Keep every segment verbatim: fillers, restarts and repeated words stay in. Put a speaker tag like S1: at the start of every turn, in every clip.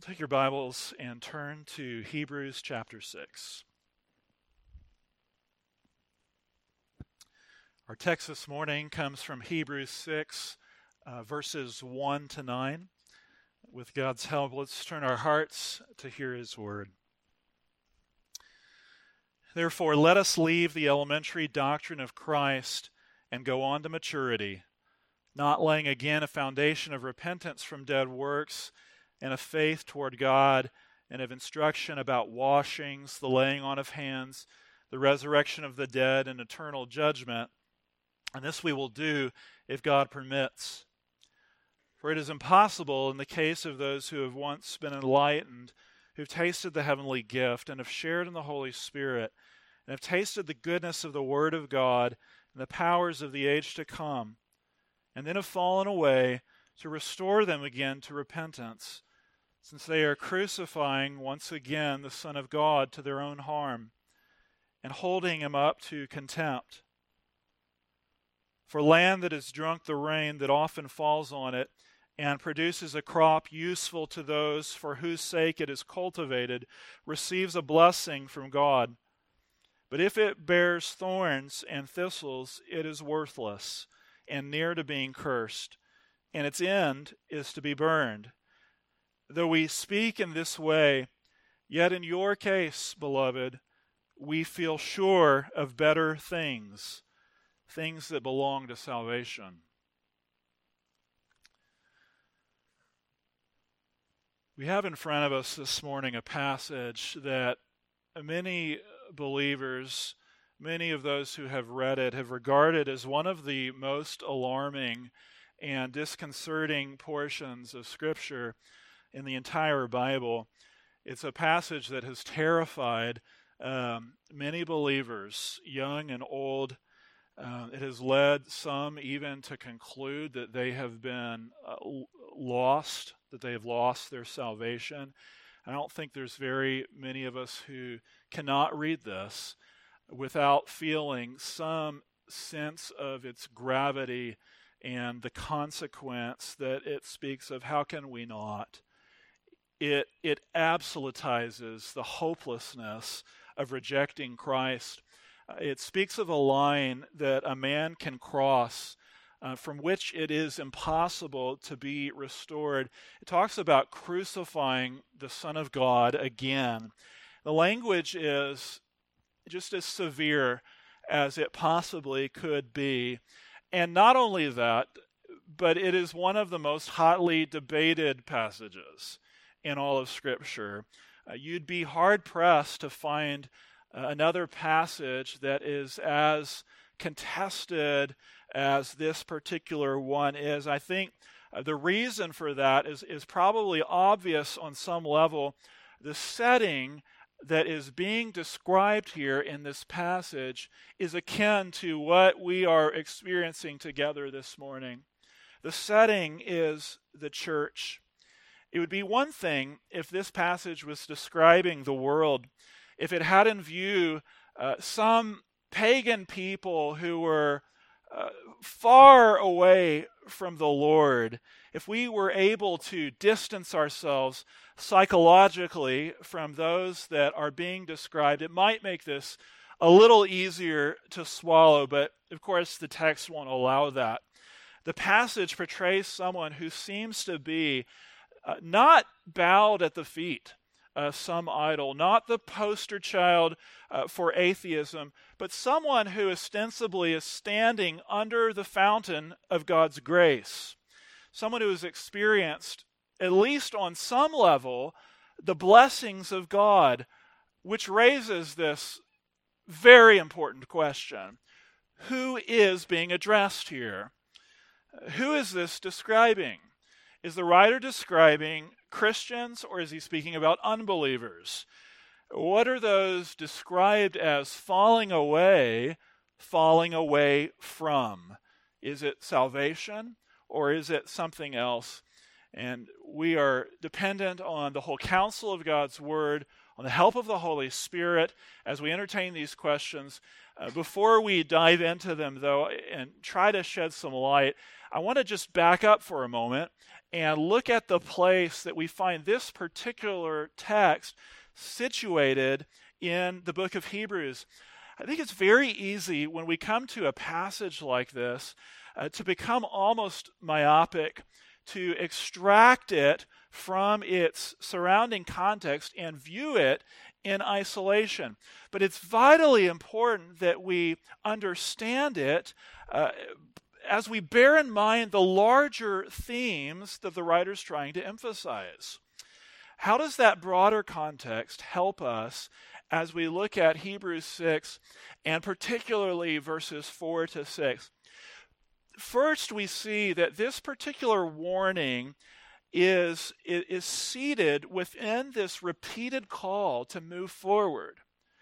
S1: Take your Bibles and turn to Hebrews chapter six. Our text this morning comes from Hebrews six, uh, verses one to nine. With God's help, let's turn our hearts to hear His word. Therefore, let us leave the elementary doctrine of Christ and go on to maturity, not laying again a foundation of repentance from dead works and of faith toward God, and of instruction about washings, the laying on of hands, the resurrection of the dead, and eternal judgment. And this we will do if God permits. For it is impossible in the case of those who have once been enlightened, who've tasted the heavenly gift, and have shared in the Holy Spirit, and have tasted the goodness of the Word of God, and the powers of the age to come, and then have fallen away, to restore them again to repentance, since they are crucifying once again the Son of God to their own harm, and holding him up to contempt. For land that has drunk the rain that often falls on it, and produces a crop useful to those for whose sake it is cultivated, receives a blessing from God. But if it bears thorns and thistles, it is worthless, and near to being cursed, and its end is to be burned. Though we speak in this way, yet in your case, beloved, we feel sure of better things, things that belong to salvation. We have in front of us this morning a passage that many believers, many of those who have read it, have regarded as one of the most alarming and disconcerting portions of Scripture in the entire Bible. It's a passage that has terrified um, many believers, young and old. Uh, it has led some even to conclude that they have been uh, lost, that they have lost their salvation. I don't think there's very many of us who cannot read this without feeling some sense of its gravity and the consequence that it speaks of. How can we not? It it absolutizes the hopelessness of rejecting Christ. Uh, it speaks of a line that a man can cross uh, from which it is impossible to be restored. It talks about crucifying the Son of God again. The language is just as severe as it possibly could be. And not only that, but it is one of the most hotly debated passages in all of Scripture. Uh, you'd be hard-pressed to find uh, another passage that is as contested as this particular one is. I think uh, the reason for that is, is probably obvious on some level. The setting that is being described here in this passage is akin to what we are experiencing together this morning. The setting is the church. It would be one thing if this passage was describing the world, if it had in view uh, some pagan people who were uh, far away from the Lord, if we were able to distance ourselves psychologically from those that are being described, it might make this a little easier to swallow, but of course the text won't allow that. The passage portrays someone who seems to be uh, not bowed at the feet of some idol, not the poster child uh, for atheism, but someone who ostensibly is standing under the fountain of God's grace. Someone who has experienced, at least on some level, the blessings of God, which raises this very important question. Who is being addressed here? Who is this describing? Is the writer describing Christians, or is he speaking about unbelievers? What are those described as falling away, falling away from? Is it salvation, or is it something else? And we are dependent on the whole counsel of God's Word, on the help of the Holy Spirit as we entertain these questions. Uh, before we dive into them, though, and try to shed some light, I want to just back up for a moment and look at the place that we find this particular text situated in the book of Hebrews. I think it's very easy when we come to a passage like this uh, to become almost myopic, to extract it from its surrounding context and view it in isolation. But it's vitally important that we understand it uh, as we bear in mind the larger themes that the writer's trying to emphasize. How does that broader context help us as we look at Hebrews six, and particularly verses four to six? First, we see that this particular warning is, is seated within this repeated call to move forward,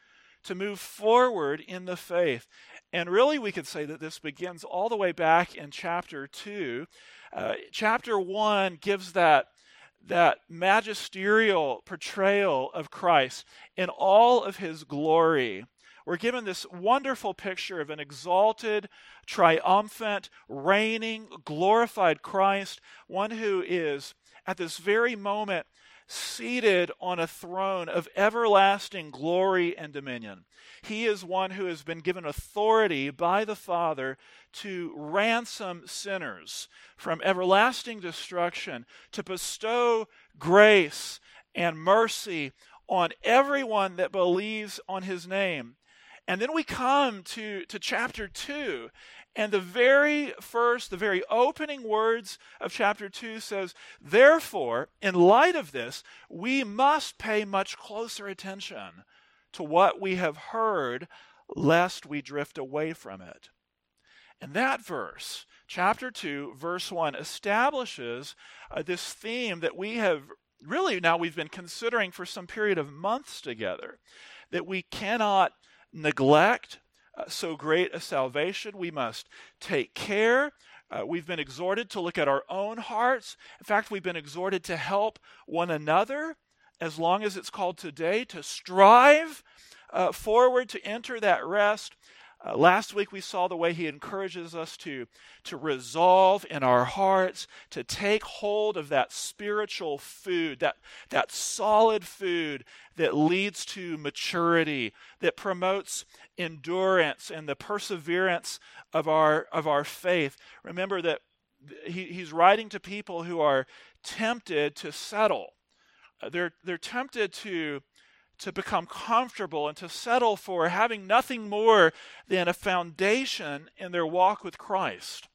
S1: to move forward in the faith. And really, we could say that this begins all the way back in chapter two. Uh, chapter one gives that, that magisterial portrayal of Christ in all of his glory. We're given this wonderful picture of an exalted, triumphant, reigning, glorified Christ, one who is at this very moment seated on a throne of everlasting glory and dominion. He is one who has been given authority by the Father to ransom sinners from everlasting destruction, to bestow grace and mercy on everyone that believes on his name. And then we come to, to chapter two, and the very first, the very opening words of chapter two says, therefore, in light of this, we must pay much closer attention to what we have heard, lest we drift away from it. And that verse, chapter two, verse one, establishes uh, this theme that we have really now we've been considering for some period of months together, that we cannot neglect uh, so great a salvation. We must take care. Uh, we've been exhorted to look at our own hearts. In fact, we've been exhorted to help one another, as long as it's called today, to strive uh, forward to enter that rest. Uh, last week we saw the way he encourages us to, to resolve in our hearts, to take hold of that spiritual food, that, that solid food that leads to maturity, that promotes endurance and the perseverance of our, of our faith. Remember that he, he's writing to people who are tempted to settle. Uh, they're, they're tempted to to become comfortable and to settle for having nothing more than a foundation in their walk with Christ.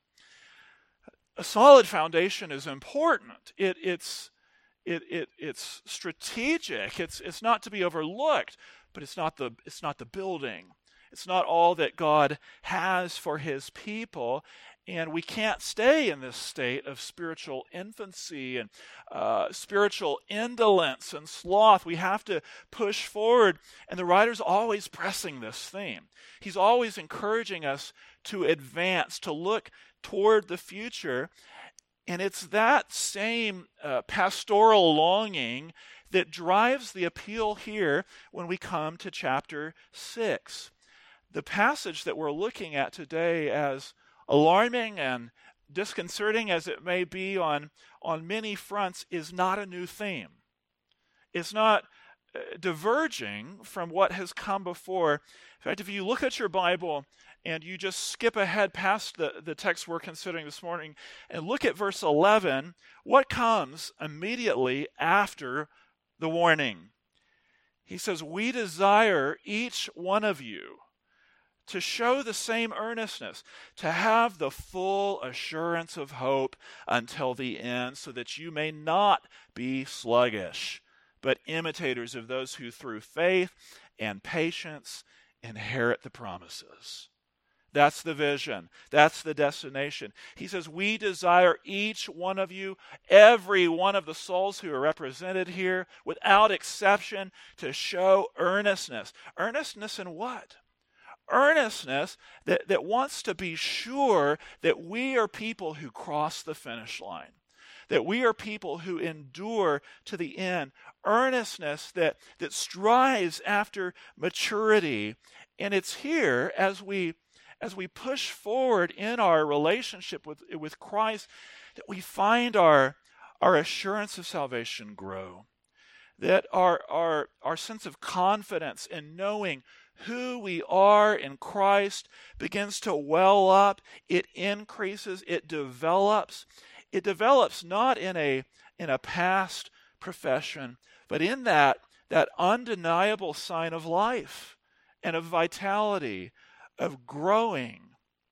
S1: A solid foundation is important. It, it's, it, it, it's strategic. It's, it's not to be overlooked, but it's not the, it's not the building. It's not all that God has for his people. And we can't stay in this state of spiritual infancy and uh, spiritual indolence and sloth. We have to push forward. And the writer's always pressing this theme. He's always encouraging us to advance, to look toward the future. And it's that same uh, pastoral longing that drives the appeal here when we come to chapter six. The passage that we're looking at today, as alarming and disconcerting as it may be on, on many fronts, is not a new theme. It's not uh, diverging from what has come before. In fact, if you look at your Bible and you just skip ahead past the, the text we're considering this morning and look at verse eleven, what comes immediately after the warning? He says, "We desire each one of you to show the same earnestness, to have the full assurance of hope until the end, so that you may not be sluggish, but imitators of those who through faith and patience inherit the promises." That's the vision. That's the destination. He says, we desire each one of you, every one of the souls who are represented here, without exception, to show earnestness. Earnestness in what? Earnestness that, that wants to be sure that we are people who cross the finish line, that we are people who endure to the end. Earnestness that, that strives after maturity. And it's here as we as we push forward in our relationship with, with Christ that we find our, our assurance of salvation grow, that our, our, our sense of confidence in knowing who we are in Christ begins to well up. It increases, it develops. It develops not in a, in a past profession, but in that, that undeniable sign of life and of vitality, of growing,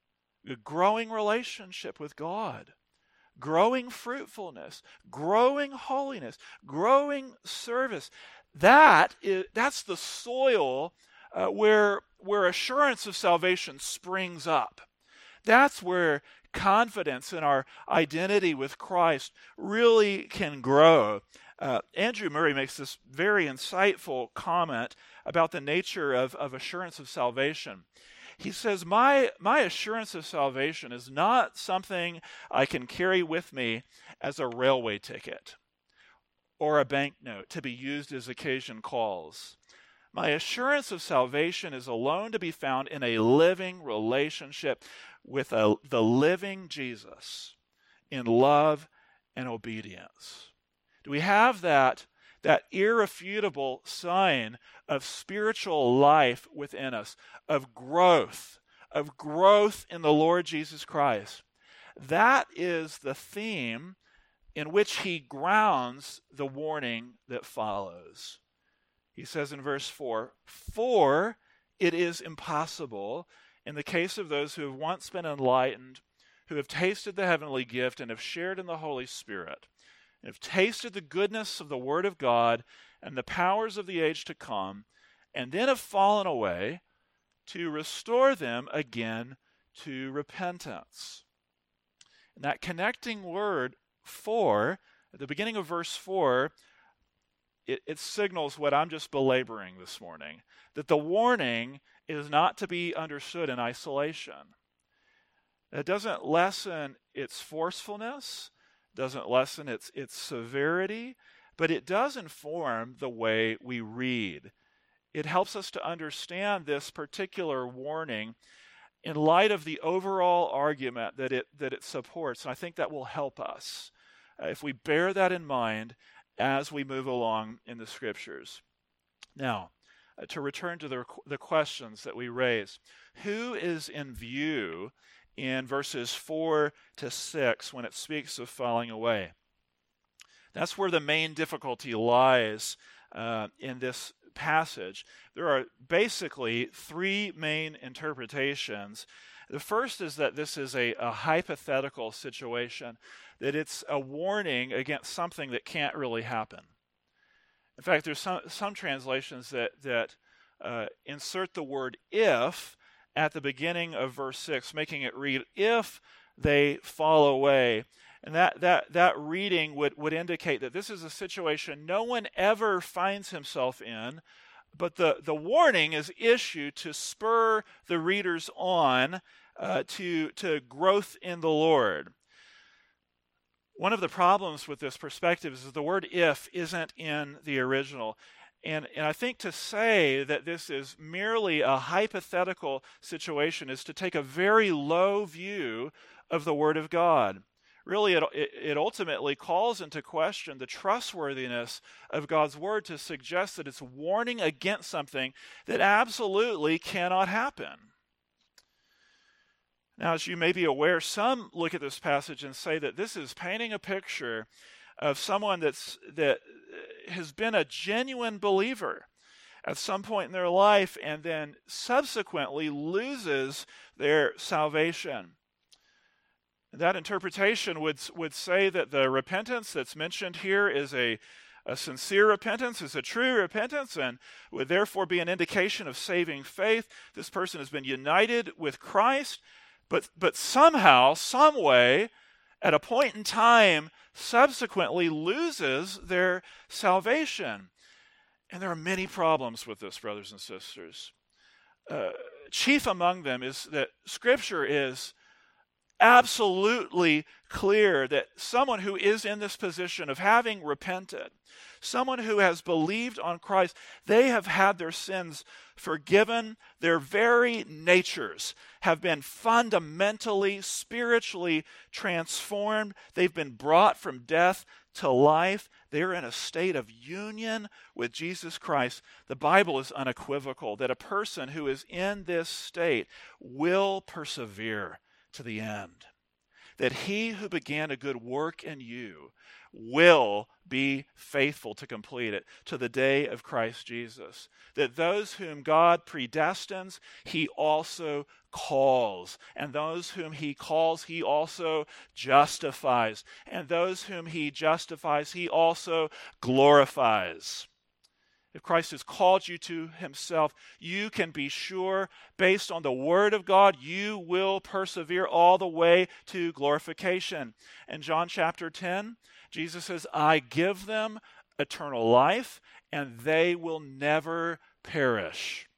S1: a growing relationship with God, growing fruitfulness, growing holiness, growing service. That is, that's the soil uh, where, where assurance of salvation springs up. That's where confidence in our identity with Christ really can grow. Uh, Andrew Murray makes this very insightful comment about the nature of, of assurance of salvation. He says, my, my assurance of salvation is not something I can carry with me as a railway ticket or a banknote to be used as occasion calls. My assurance of salvation is alone to be found in a living relationship with a, the living Jesus in love and obedience. Do we have that, that irrefutable sign of spiritual life within us, of growth, of growth in the Lord Jesus Christ? That is the theme in which he grounds the warning that follows. He says in verse four, "For it is impossible, in the case of those who have once been enlightened, who have tasted the heavenly gift and have shared in the Holy Spirit, and have tasted the goodness of the Word of God and the powers of the age to come, and then have fallen away, to restore them again to repentance." And that connecting word, "for," at the beginning of verse four, it, it signals what I'm just belaboring this morning, that the warning is not to be understood in isolation. It doesn't lessen its forcefulness, doesn't lessen its, its severity, but it does inform the way we read. It helps us to understand this particular warning in light of the overall argument that it, that it supports. And I think that will help us uh, if we bear that in mind as we move along in the Scriptures. Now, uh, to return to the, the questions that we raised, who is in view in verses four to six when it speaks of falling away? That's where the main difficulty lies uh, in this passage. There are basically three main interpretations. The first is that this is a, a hypothetical situation, that it's a warning against something that can't really happen. In fact, there's some, some translations that, that uh, insert the word "if" at the beginning of verse six, making it read, "if they fall away." And that, that, that reading would, would indicate that this is a situation no one ever finds himself in, but the, the warning is issued to spur the readers on uh, to, to growth in the Lord. One of the problems with this perspective is that the word "if" isn't in the original. And, and I think to say that this is merely a hypothetical situation is to take a very low view of the Word of God. Really, it, it ultimately calls into question the trustworthiness of God's Word to suggest that it's warning against something that absolutely cannot happen. Now, as you may be aware, some look at this passage and say that this is painting a picture of someone that's that has been a genuine believer at some point in their life and then subsequently loses their salvation. That interpretation would, would say that the repentance that's mentioned here is a, a sincere repentance, is a true repentance, and would therefore be an indication of saving faith. This person has been united with Christ, but, but somehow, some way, at a point in time, subsequently loses their salvation. And there are many problems with this, brothers and sisters. Uh, chief among them is that Scripture is absolutely clear that someone who is in this position of having repented, someone who has believed on Christ, they have had their sins forgiven. Their very natures have been fundamentally, spiritually transformed. They've been brought from death to life. They're in a state of union with Jesus Christ. The Bible is unequivocal that a person who is in this state will persevere to the end. That he who began a good work in you will be faithful to complete it to the day of Christ Jesus. That those whom God predestines, he also calls. And those whom he calls, he also justifies. And those whom he justifies, he also glorifies. If Christ has called you to himself, you can be sure, based on the word of God, you will persevere all the way to glorification. In John chapter ten, Jesus says, I give them eternal life, and they will never perish.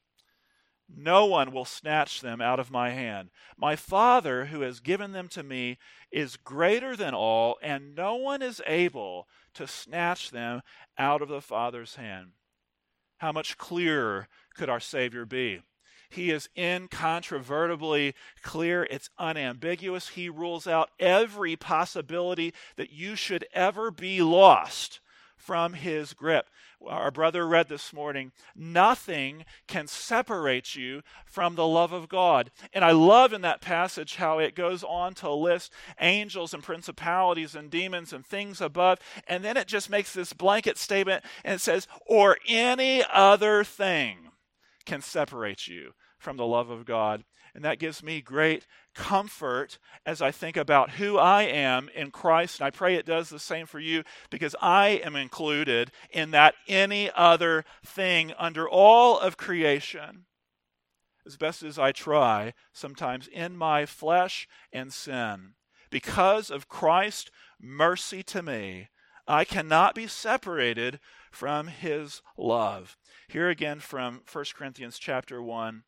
S1: No one will snatch them out of my hand. My Father, who has given them to me, is greater than all, and no one is able to snatch them out of the Father's hand. How much clearer could our Savior be? He is incontrovertibly clear. It's unambiguous. He rules out every possibility that you should ever be lost from his grip. Our brother read this morning, nothing can separate you from the love of God. And I love in that passage how it goes on to list angels and principalities and demons and things above. And then it just makes this blanket statement and it says, or any other thing can separate you from the love of God. And that gives me great comfort as I think about who I am in Christ. And I pray it does the same for you, because I am included in that any other thing under all of creation. As best as I try, sometimes in my flesh and sin, because of Christ's mercy to me, I cannot be separated from his love. Here again from First Corinthians chapter one.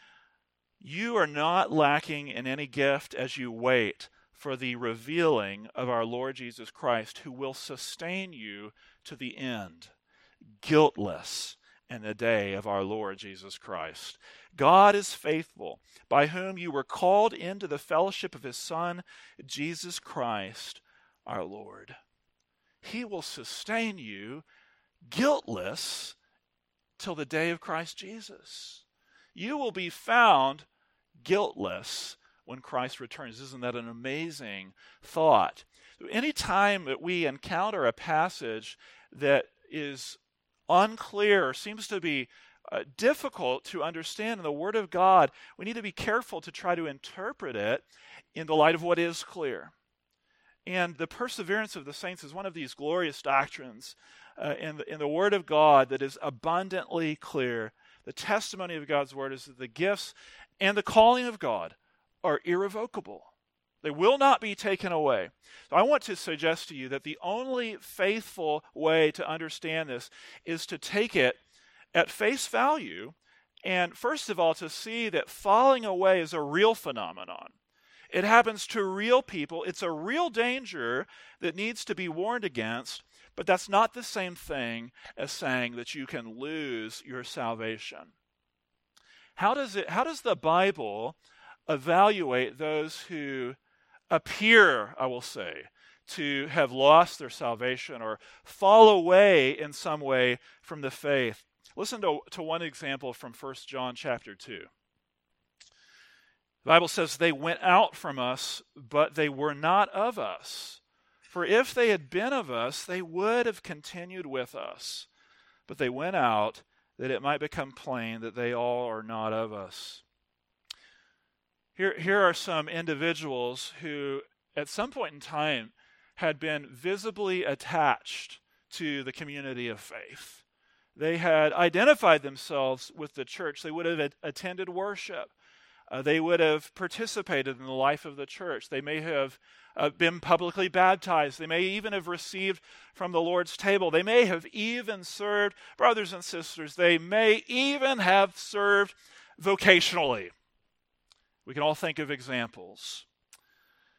S1: You are not lacking in any gift as you wait for the revealing of our Lord Jesus Christ, who will sustain you to the end, guiltless in the day of our Lord Jesus Christ. God is faithful, by whom you were called into the fellowship of his Son, Jesus Christ, our Lord. He will sustain you guiltless till the day of Christ Jesus. You will be found guiltless when Christ returns. Isn't that an amazing thought? Anytime that we encounter a passage that is unclear or seems to be uh, difficult to understand in the Word of God, we need to be careful to try to interpret it in the light of what is clear. And the perseverance of the saints is one of these glorious doctrines uh, in, the, in the Word of God that is abundantly clear. The testimony of God's Word is that the gifts and the calling of God are irrevocable. They will not be taken away. So I want to suggest to you that the only faithful way to understand this is to take it at face value, and first of all to see that falling away is a real phenomenon. It happens to real people. It's a real danger that needs to be warned against, but that's not the same thing as saying that you can lose your salvation. How does it? How does the Bible evaluate those who appear, I will say, to have lost their salvation or fall away in some way from the faith? Listen to, to one example from First John chapter two. The Bible says, they went out from us, but they were not of us. For if they had been of us, they would have continued with us. But they went out, that it might become plain that they all are not of us. Here, here are some individuals who, at some point in time, had been visibly attached to the community of faith. They had identified themselves with the church. They would have attended worship. Uh, they would have participated in the life of the church. They may have uh, been publicly baptized. They may even have received from the Lord's table. They may have even served brothers and sisters. They may even have served vocationally. We can all think of examples.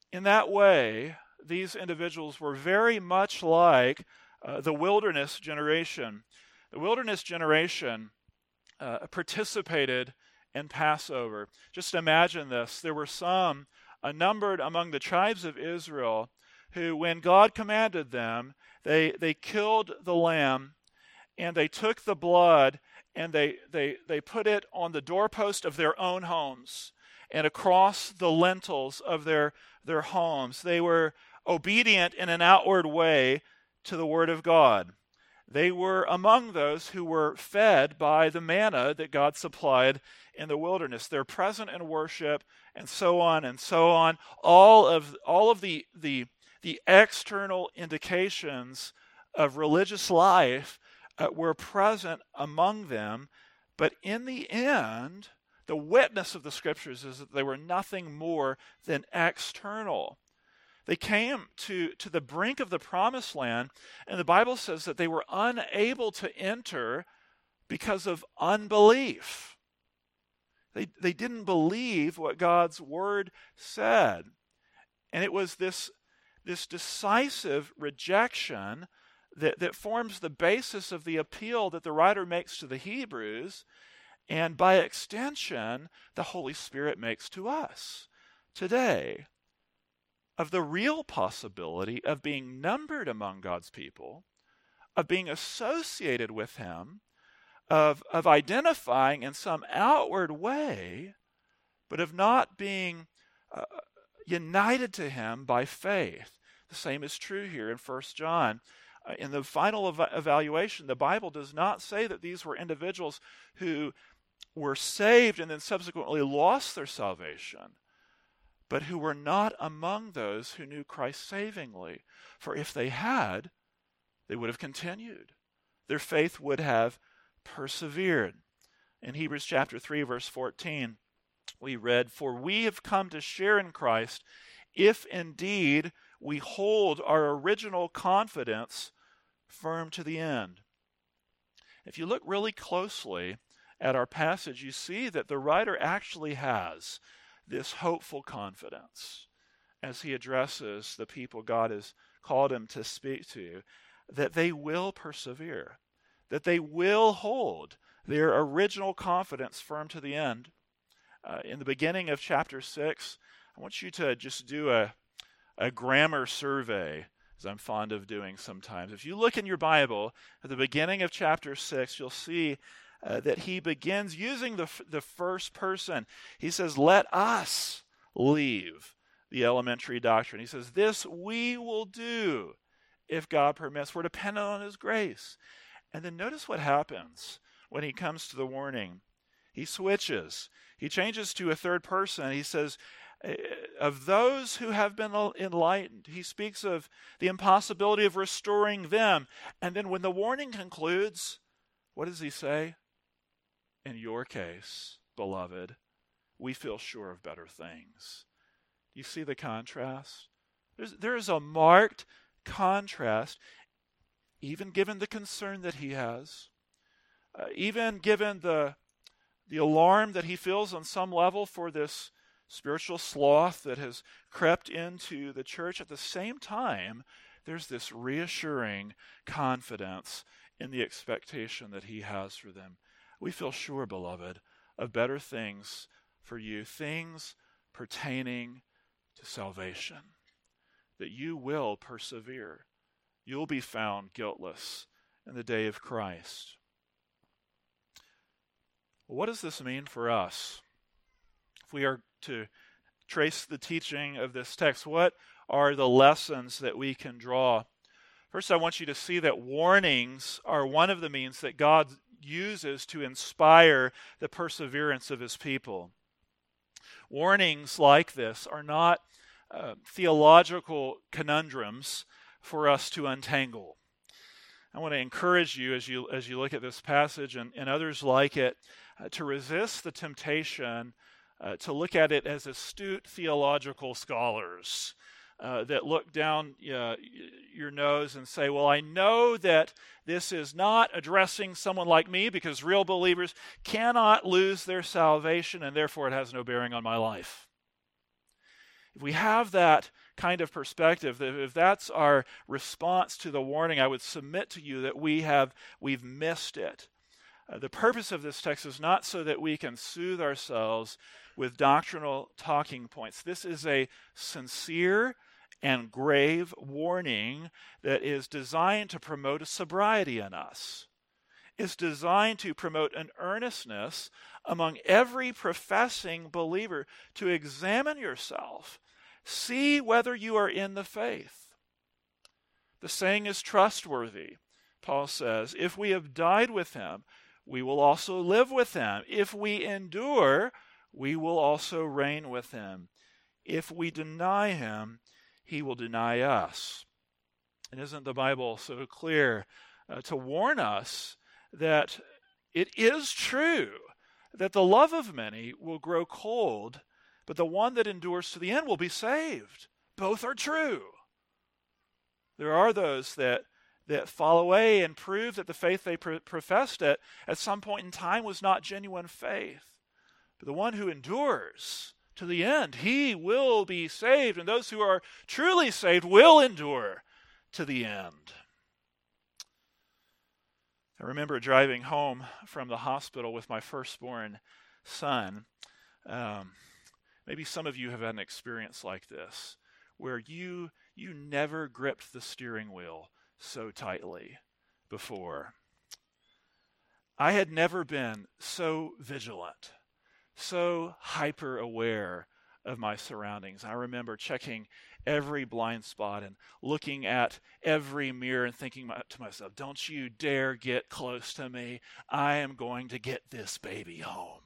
S1: in that way, these individuals were very much like uh, the wilderness generation. The wilderness generation uh, participated in Passover. Just imagine this. There were some uh, numbered among the tribes of Israel who, when God commanded them, they, they killed the lamb and they took the blood and they, they, they put it on the doorpost of their own homes and across the lintels of their, their homes. They were obedient in an outward way to the word of God. They were among those who were fed by the manna that God supplied in the wilderness. They're present in worship and so on and so on. All of, all of the, the, the external indications of religious life uh, were present among them. But in the end, the witness of the Scriptures is that they were nothing more than external. They came to, to the brink of the promised land, and the Bible says that they were unable to enter because of unbelief. They, they didn't believe what God's word said. And it was this, this decisive rejection that, that forms the basis of the appeal that the writer makes to the Hebrews, and by extension, the Holy Spirit makes to us today, of the real possibility of being numbered among God's people, of being associated with Him, of, of identifying in some outward way, but of not being uh, united to Him by faith. The same is true here in First John. Uh, in the final ev- evaluation, the Bible does not say that these were individuals who were saved and then subsequently lost their salvation, but who were not among those who knew Christ savingly. For if they had, they would have continued. Their faith would have persevered. In Hebrews chapter three, verse fourteen, we read, "For we have come to share in Christ, if indeed we hold our original confidence firm to the end." If you look really closely at our passage, you see that the writer actually has this hopeful confidence as he addresses the people God has called him to speak to, that they will persevere, that they will hold their original confidence firm to the end. Uh, in the beginning of chapter six, I want you to just do a, a grammar survey, as I'm fond of doing sometimes. If you look in your Bible, at the beginning of chapter six, you'll see Uh, that he begins using the, the first person. He says, let us leave the elementary doctrine. He says, this we will do if God permits. We're dependent on His grace. And then notice what happens when he comes to the warning. He switches. He changes to a third person. He says, of those who have been enlightened. He speaks of the impossibility of restoring them. And then when the warning concludes, what does he say? In your case, beloved, we feel sure of better things. You see the contrast? There's, there is a marked contrast, even given the concern that he has, uh, even given the, the alarm that he feels on some level for this spiritual sloth that has crept into the church. At the same time, there's this reassuring confidence in the expectation that he has for them. We feel sure, beloved, of better things for you, things pertaining to salvation, that you will persevere. You'll be found guiltless in the day of Christ. Well, what does this mean for us? If we are to trace the teaching of this text, what are the lessons that we can draw? First, I want you to see that warnings are one of the means that God uses to inspire the perseverance of His people. Warnings like this are not uh, theological conundrums for us to untangle. I want to encourage you as you as you look at this passage and, and others like it uh, to resist the temptation uh, to look at it as astute theological scholars Uh, that look down uh, your nose and say, well, I know that this is not addressing someone like me because real believers cannot lose their salvation and therefore it has no bearing on my life. If we have that kind of perspective, that if that's our response to the warning, I would submit to you that we have we've missed it. Uh, the purpose of this text is not so that we can soothe ourselves with doctrinal talking points. This is a sincere and grave warning that is designed to promote a sobriety in us. It's designed to promote an earnestness among every professing believer to examine yourself, see whether you are in the faith. The saying is trustworthy. Paul says, if we have died with him, we will also live with him. If we endure, we will also reign with him. If we deny him, he will deny us. And isn't the Bible so clear uh, to warn us that it is true that the love of many will grow cold, but the one that endures to the end will be saved? Both are true. There are those that that fall away and prove that the faith they pro- professed at, at some point in time was not genuine faith. But the one who endures to the end, he will be saved, and those who are truly saved will endure to the end. I remember driving home from the hospital with my firstborn son. Um, maybe some of you have had an experience like this, where you you never gripped the steering wheel so tightly before. I had never been so vigilant, so hyper aware of my surroundings. I remember checking every blind spot and looking at every mirror and thinking to myself, don't you dare get close to me. I am going to get this baby home.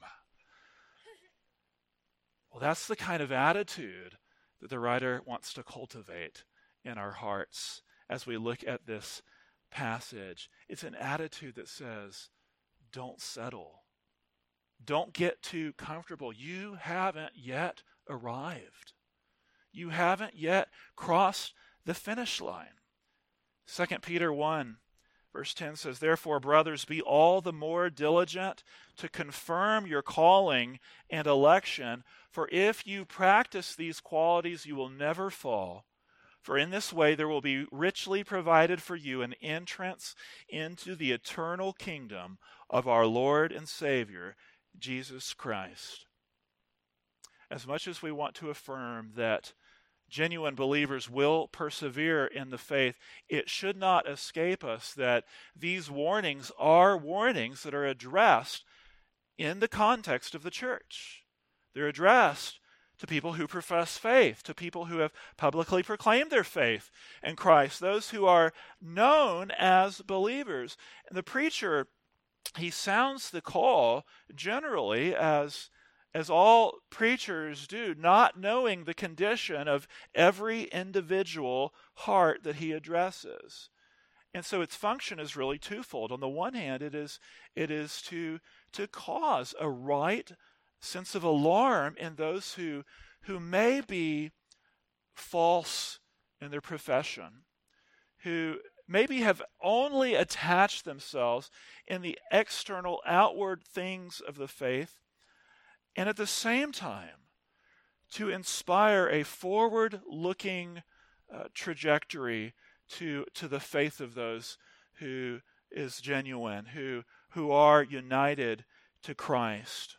S1: Well, that's the kind of attitude that the writer wants to cultivate in our hearts as we look at this passage. It's an attitude that says, don't settle. Don't get too comfortable. You haven't yet arrived. You haven't yet crossed the finish line. Second Peter one, verse ten says, therefore, brothers, be all the more diligent to confirm your calling and election, for if you practice these qualities, you will never fall. For in this way there will be richly provided for you an entrance into the eternal kingdom of our Lord and Savior, Jesus Christ. As much as we want to affirm that genuine believers will persevere in the faith, it should not escape us that these warnings are warnings that are addressed in the context of the church. They're addressed to people who profess faith, to people who have publicly proclaimed their faith in Christ, those who are known as believers. And the preacher, he sounds the call generally as, as all preachers do, not knowing the condition of every individual heart that he addresses. And so its function is really twofold. On the one hand, it is, it is to, to cause a right sense of alarm in those who, who may be false in their profession, who maybe have only attached themselves in the external, outward things of the faith, and at the same time to inspire a forward-looking uh, trajectory to, to the faith of those who is genuine, who, who are united to Christ.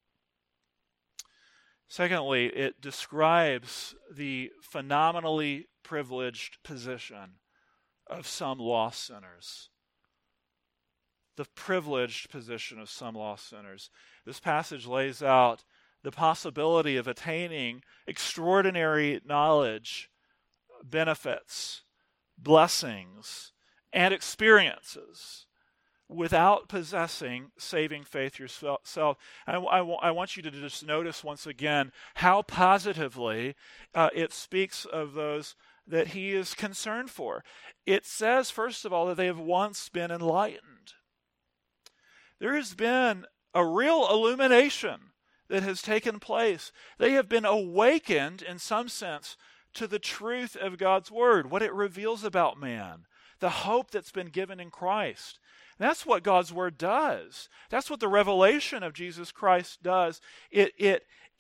S1: Secondly, it describes the phenomenally privileged position of some lost sinners. The privileged position of some lost sinners. This passage lays out the possibility of attaining extraordinary knowledge, benefits, blessings, and experiences without possessing saving faith yourself. I, I, I want you to just notice once again how positively uh, it speaks of those that he is concerned for. It says, first of all, that they have once been enlightened. There has been a real illumination that has taken place. They have been awakened, in some sense, to the truth of God's word, what it reveals about man, the hope that's been given in Christ. That's what God's word does. That's what the revelation of Jesus Christ does. It, it,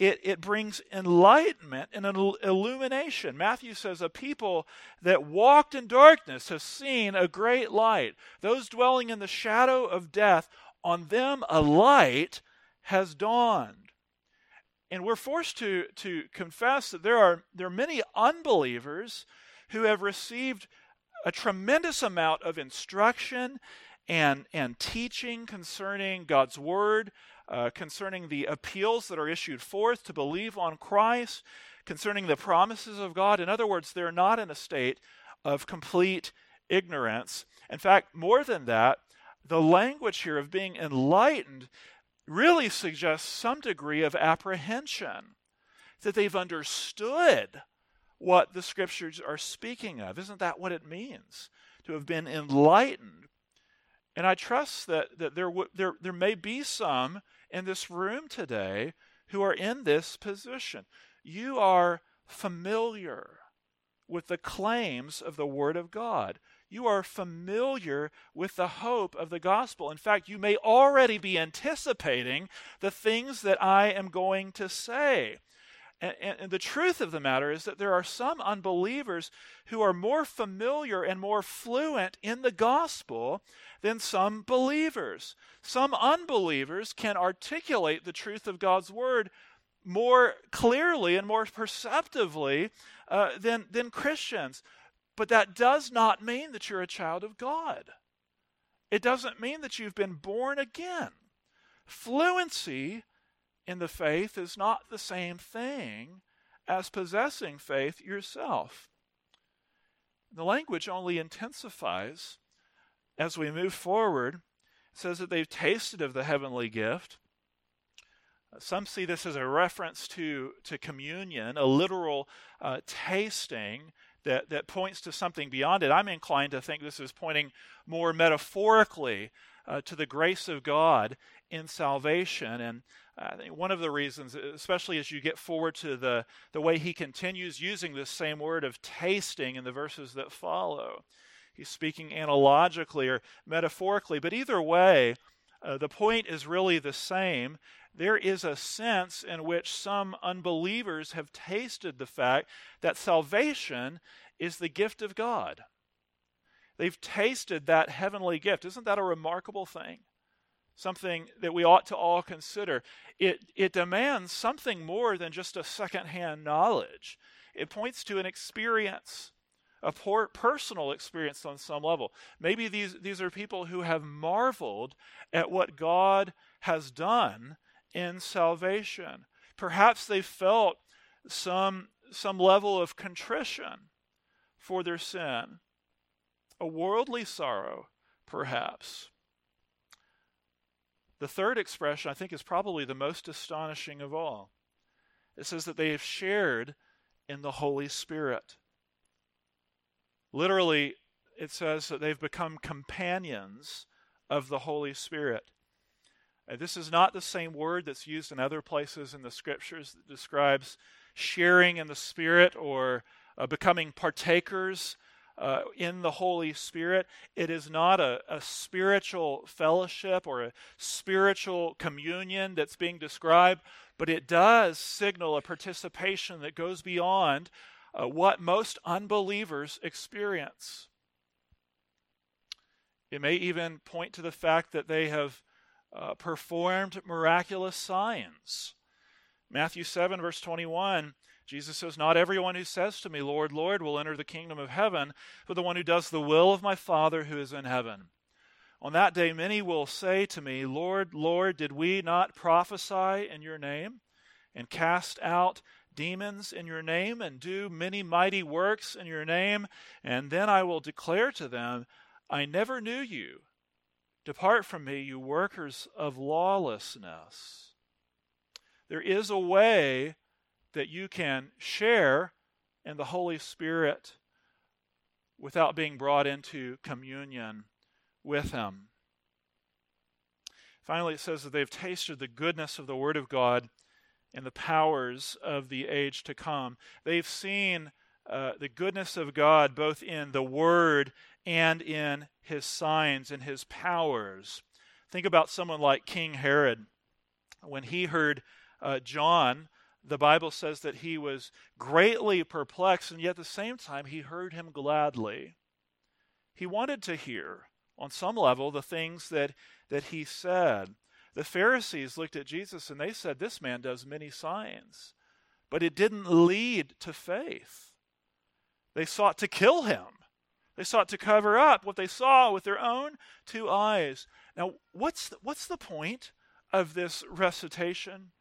S1: it, it brings enlightenment and an illumination. Matthew says, a people that walked in darkness have seen a great light. Those dwelling in the shadow of death, on them a light has dawned. And we're forced to, to confess that there are, there are many unbelievers who have received a tremendous amount of instruction and, and teaching concerning God's Word, uh, concerning the appeals that are issued forth to believe on Christ, concerning the promises of God. In other words, they're not in a state of complete ignorance. In fact, more than that, the language here of being enlightened really suggests some degree of apprehension, that they've understood what the Scriptures are speaking of. Isn't that what it means to have been enlightened? And I trust that, that there, w- there, there may be some in this room today who are in this position. You are familiar with the claims of the Word of God. You are familiar with the hope of the gospel. In fact, you may already be anticipating the things that I am going to say. And, and, and the truth of the matter is that there are some unbelievers who are more familiar and more fluent in the gospel than some believers. Some unbelievers can articulate the truth of God's word more clearly and more perceptively uh, than, than Christians. But that does not mean that you're a child of God. It doesn't mean that you've been born again. Fluency in the faith is not the same thing as possessing faith yourself. The language only intensifies as we move forward. It says that they've tasted of the heavenly gift. Some see this as a reference to, to communion, a literal uh, tasting that, that points to something beyond it. I'm inclined to think this is pointing more metaphorically uh, to the grace of God in salvation. And I think one of the reasons, especially as you get forward to the, the way he continues using this same word of tasting in the verses that follow, he's speaking analogically or metaphorically, but either way, uh, the point is really the same. There is a sense in which some unbelievers have tasted the fact that salvation is the gift of God. They've tasted that heavenly gift. Isn't that a remarkable thing? Something that we ought to all consider. It, it demands something more than just a secondhand knowledge. It points to an experience, a poor personal experience on some level. Maybe these, these are people who have marveled at what God has done in salvation. Perhaps they felt some, some level of contrition for their sin, a worldly sorrow, perhaps. The third expression, I think, is probably the most astonishing of all. It says that they have shared in the Holy Spirit. Literally, it says that they've become companions of the Holy Spirit. Uh, this is not the same word that's used in other places in the Scriptures that describes sharing in the Spirit or uh, becoming partakers uh, in the Holy Spirit. It is not a, a spiritual fellowship or a spiritual communion that's being described, but it does signal a participation that goes beyond uh, what most unbelievers experience. It may even point to the fact that they have Uh, performed miraculous signs. Matthew seven, verse twenty-one, Jesus says, "Not everyone who says to me, 'Lord, Lord,' will enter the kingdom of heaven, but the one who does the will of my Father who is in heaven. On that day many will say to me, 'Lord, Lord, did we not prophesy in your name, and cast out demons in your name, and do many mighty works in your name?' And then I will declare to them, 'I never knew you. Depart from me, you workers of lawlessness.'" There is a way that you can share in the Holy Spirit without being brought into communion with Him. Finally, it says that they've tasted the goodness of the Word of God and the powers of the age to come. They've seen uh, the goodness of God both in the Word and in His signs and His powers. Think about someone like King Herod. When he heard uh, John the Bible says that he was greatly perplexed, and yet at the same time he heard him gladly. He wanted to hear, on some level, the things that, that he said. The Pharisees looked at Jesus and they said, this man does many signs, but it didn't lead to faith. They sought to kill him. They sought to cover up what they saw with their own two eyes. Now, what's the, what's the point of this recitation?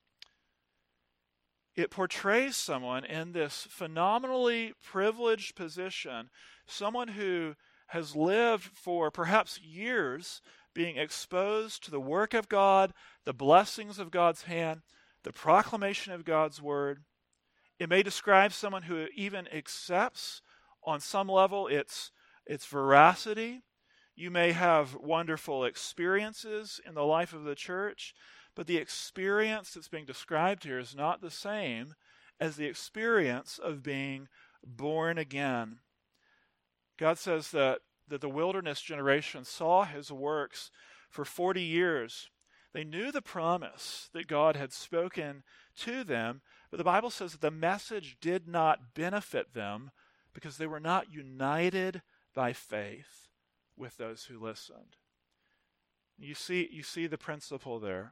S1: It portrays someone in this phenomenally privileged position, someone who has lived for perhaps years being exposed to the work of God, the blessings of God's hand, the proclamation of God's word. It may describe someone who even accepts on some level its, its veracity. You may have wonderful experiences in the life of the church, but the experience that's being described here is not the same as the experience of being born again. God says that, that the wilderness generation saw his works for forty years. They knew the promise that God had spoken to them, but the Bible says that the message did not benefit them because they were not united by faith with those who listened. You see, you see the principle there.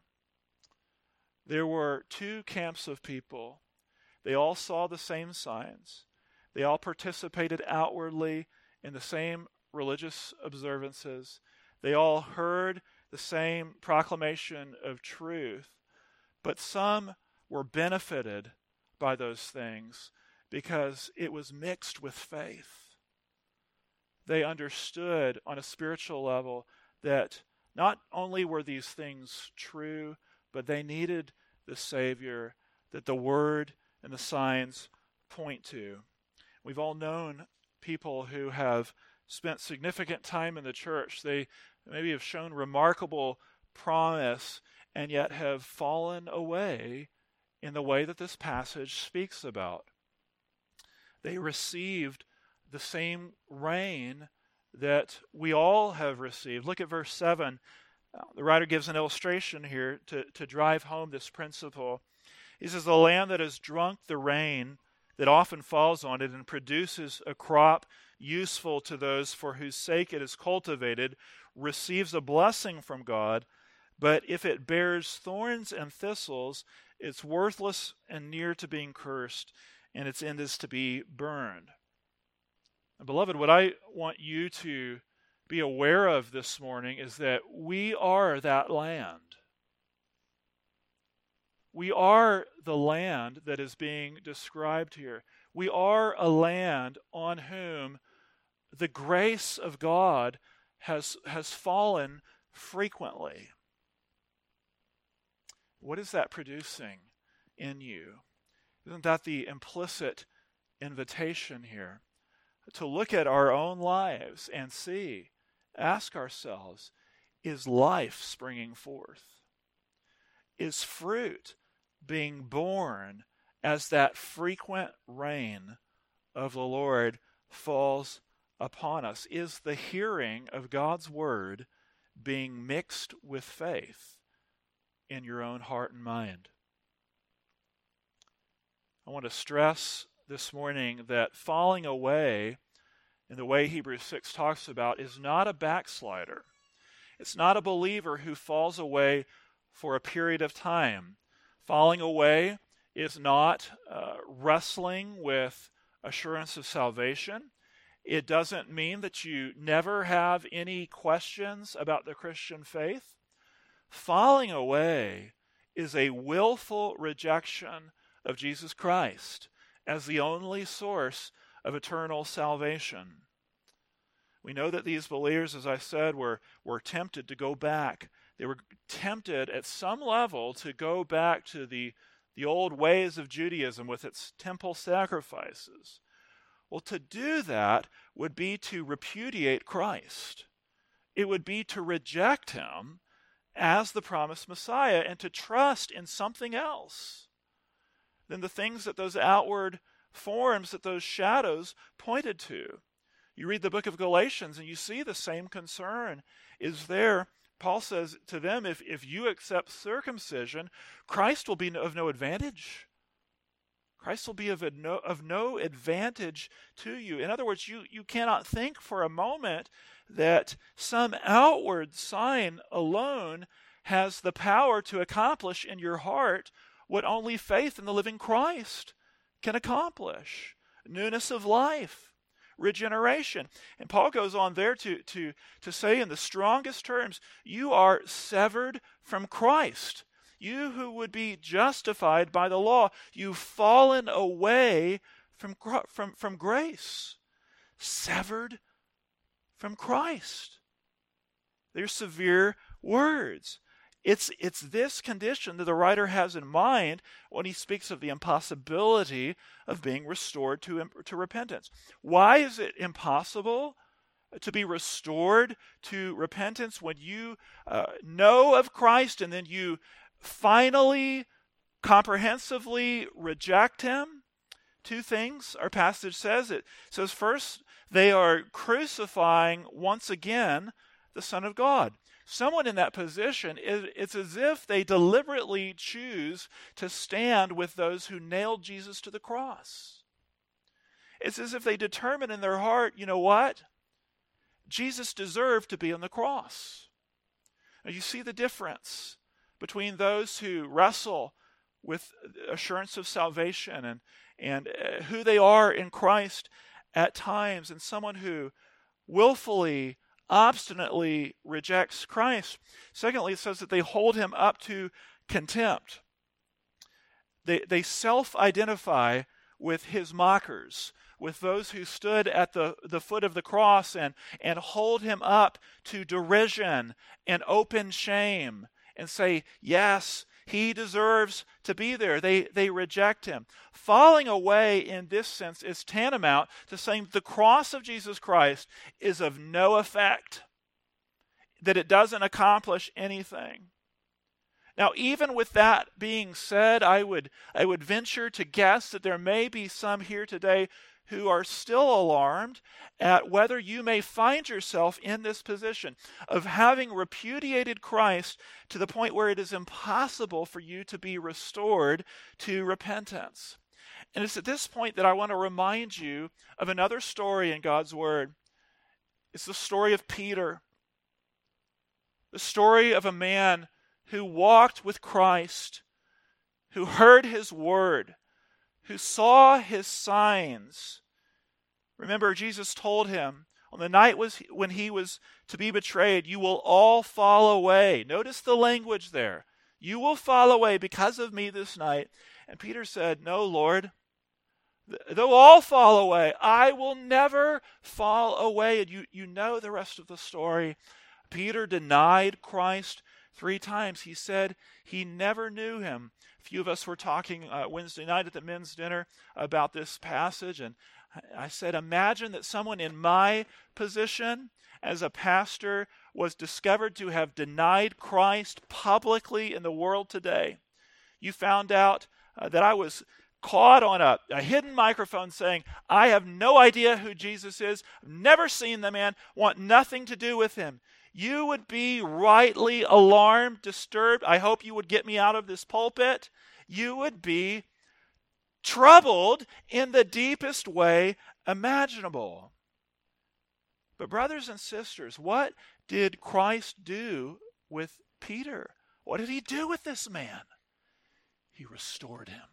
S1: There were two camps of people. They all saw the same signs. They all participated outwardly in the same religious observances. They all heard the same proclamation of truth. But some were benefited by those things because it was mixed with faith. They understood on a spiritual level that not only were these things true, but they needed the Savior that the Word and the signs point to. We've all known people who have spent significant time in the church. They maybe have shown remarkable promise and yet have fallen away in the way that this passage speaks about. They received the same rain that we all have received. Look at verse seven. Uh, the writer gives an illustration here to, to drive home this principle. He says, the land that has drunk the rain that often falls on it and produces a crop useful to those for whose sake it is cultivated receives a blessing from God, but if it bears thorns and thistles, it's worthless and near to being cursed, and its end is to be burned. And beloved, what I want you to be aware of this morning is that we are that land. We are the land that is being described here. We are a land on whom the grace of God has, has fallen frequently. What is that producing in you? Isn't that the implicit invitation here? To look at our own lives and see, ask ourselves, is life springing forth? Is fruit being born as that frequent rain of the Lord falls upon us? Is the hearing of God's word being mixed with faith in your own heart and mind? I want to stress this morning that falling away in the way Hebrews six talks about is not a backslider. It's not a believer who falls away for a period of time. Falling away is not uh, wrestling with assurance of salvation. It doesn't mean that you never have any questions about the Christian faith. Falling away is a willful rejection of Jesus Christ as the only source of eternal salvation. We know that these believers, as I said, were, were tempted to go back. They were tempted at some level to go back to the, the old ways of Judaism with its temple sacrifices. Well, to do that would be to repudiate Christ. It would be to reject him as the promised Messiah and to trust in something else than the things that those outward forms, that those shadows pointed to. You read the book of Galatians and you see the same concern is there. Paul says to them, if, if you accept circumcision, Christ will be of no advantage Christ will be of, no, of no advantage to you. In other words, you, you cannot think for a moment that some outward sign alone has the power to accomplish in your heart what only faith in the living Christ can accomplish. Newness of life, regeneration. And Paul goes on there to, to, to say in the strongest terms, you are severed from Christ. You who would be justified by the law, you've fallen away from, from, from grace. Severed from Christ. They're severe words. It's, it's this condition that the writer has in mind when he speaks of the impossibility of being restored to, to repentance. Why is it impossible to be restored to repentance when you uh, know of Christ and then you finally, comprehensively reject him? Two things our passage says. It says first, they are crucifying once again the Son of God. Someone in that position, it's as if they deliberately choose to stand with those who nailed Jesus to the cross. It's as if they determine in their heart, you know what? Jesus deserved to be on the cross. Now you see the difference between those who wrestle with assurance of salvation and, and who they are in Christ at times, and someone who willfully, obstinately rejects Christ. Secondly, it says that they hold him up to contempt. They, they self-identify with his mockers, with those who stood at the, the foot of the cross and, and hold him up to derision and open shame and say, yes, he deserves to be there. They, they reject him. Falling away in this sense is tantamount to saying the cross of Jesus Christ is of no effect, that it doesn't accomplish anything. Now, even with that being said, I would, I would venture to guess that there may be some here today who are still alarmed at whether you may find yourself in this position of having repudiated Christ to the point where it is impossible for you to be restored to repentance. And it's at this point that I want to remind you of another story in God's Word. It's the story of Peter, the story of a man who walked with Christ, who heard his word, who saw his signs. Remember, Jesus told him on the night was when he was to be betrayed, you will all fall away. Notice the language there. You will fall away because of me this night. And Peter said, no, Lord, though all fall away, I will never fall away. And you, you know the rest of the story. Peter denied Christ three times. He said he never knew him. A few of us were talking uh, Wednesday night at the men's dinner about this passage, and I said, imagine that someone in my position as a pastor was discovered to have denied Christ publicly in the world today. You found out uh, that I was caught on a, a hidden microphone saying, I have no idea who Jesus is, I've never seen the man, want nothing to do with him. You would be rightly alarmed, disturbed. I hope you would get me out of this pulpit. You would be troubled in the deepest way imaginable. But brothers and sisters, what did Christ do with Peter? What did he do with this man? He restored him.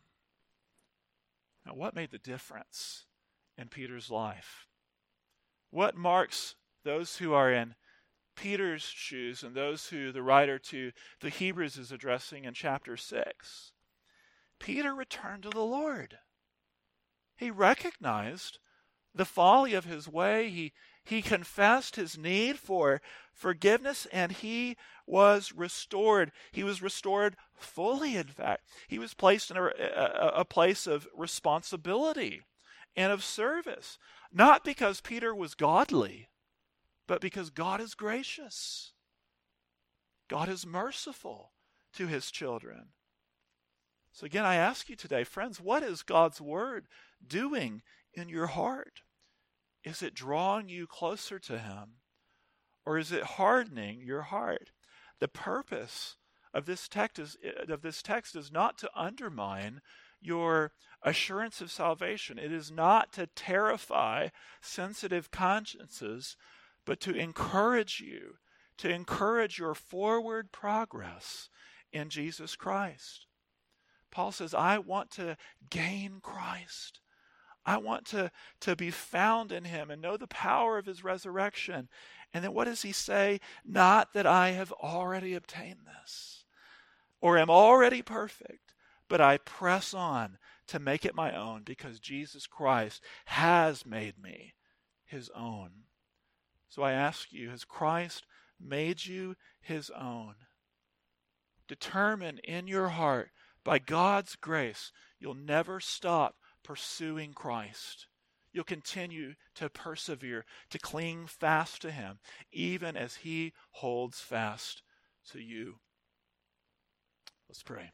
S1: Now, what made the difference in Peter's life? What marks those who are in Peter's shoes and those who the writer to the Hebrews is addressing in chapter six? Peter returned to the Lord. He recognized the folly of his way. He, he confessed his need for forgiveness, and he was restored. He was restored fully, in fact. He was placed in a, a, a place of responsibility and of service, not because Peter was godly, but because God is gracious. God is merciful to his children. So again, I ask you today, friends, what is God's word doing in your heart? Is it drawing you closer to him, or is it hardening your heart? The purpose of this text is, of this text is not to undermine your assurance of salvation. It is not to terrify sensitive consciences, but to encourage you, to encourage your forward progress in Jesus Christ. Paul says, I want to gain Christ. I want to, to be found in him and know the power of his resurrection. And then what does he say? Not that I have already obtained this or am already perfect, but I press on to make it my own because Jesus Christ has made me his own. So I ask you, has Christ made you his own? Determine in your heart, by God's grace, you'll never stop pursuing Christ. You'll continue to persevere, to cling fast to him, even as he holds fast to you. Let's pray.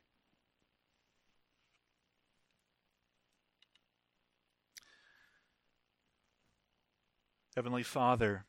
S1: Heavenly Father,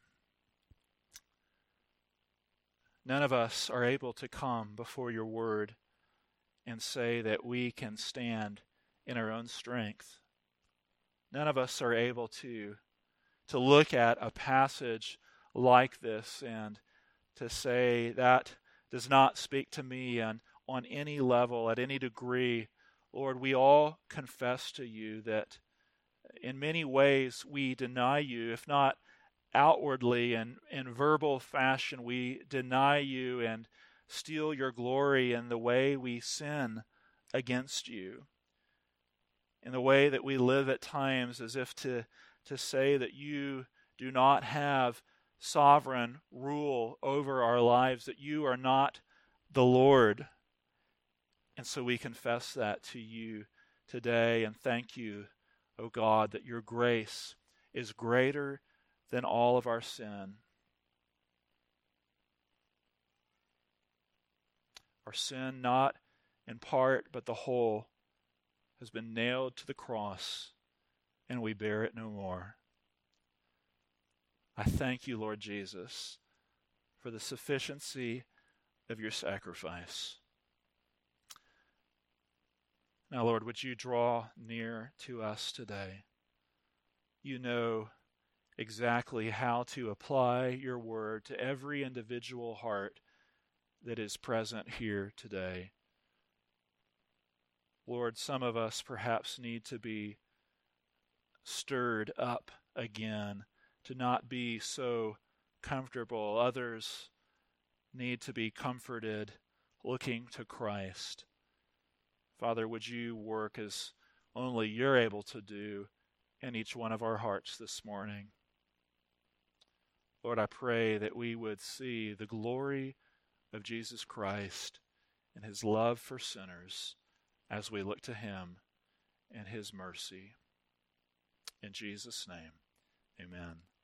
S1: none of us are able to come before your word and say that we can stand in our own strength. None of us are able to, to look at a passage like this and to say that does not speak to me on, on any level, at any degree. Lord, we all confess to you that in many ways we deny you, if not outwardly and in verbal fashion, we deny you and steal your glory in the way we sin against you, in the way that we live at times as if to, to say that you do not have sovereign rule over our lives, that you are not the Lord. And so we confess that to you today and thank you, O God, that your grace is greater than all of our sin. Our sin, not in part, but the whole, has been nailed to the cross, and we bear it no more. I thank you, Lord Jesus, for the sufficiency of your sacrifice. Now, Lord, would you draw near to us today? You know exactly how to apply your word to every individual heart that is present here today. Lord, some of us perhaps need to be stirred up again, to not be so comfortable. Others need to be comforted, looking to Christ. Father, would you work as only you're able to do in each one of our hearts this morning? Lord, I pray that we would see the glory of Jesus Christ and his love for sinners as we look to him and his mercy. In Jesus' name, amen.